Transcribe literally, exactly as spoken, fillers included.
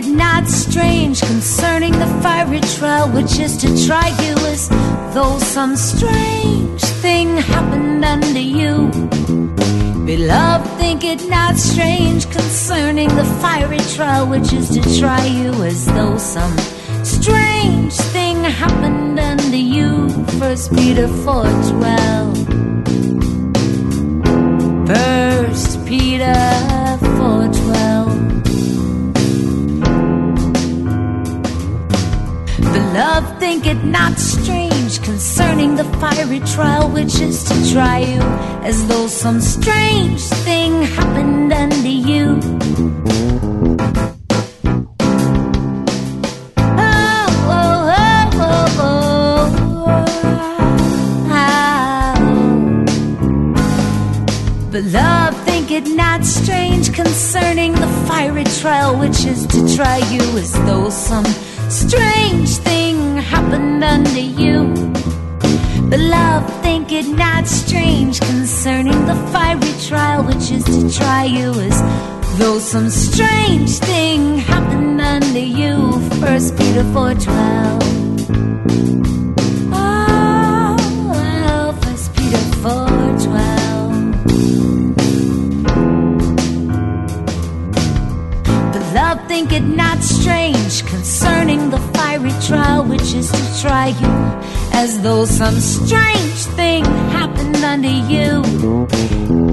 it not strange concerning the fiery trial which is to try you, as though some strange thing happened unto you. Beloved, think it not strange concerning the fiery trial which is to try you, as though some strange thing happened unto you. First Peter four twelve. First Peter four twelve. Beloved, think it not strange concerning the fiery trial which is to try you, as though some strange thing happened unto you. Oh, oh, oh, oh, oh, oh. Beloved, think it not strange concerning the fiery trial which is to try you, as though some strange thing happened unto you. Beloved, think it not strange concerning the fiery trial which is to try you, as though some strange thing happened unto you. First Peter four twelve. Oh, well, First Peter four twelve. Beloved, think it not strange concerning the fiery trial which is to try you, as though some strange thing happened unto you.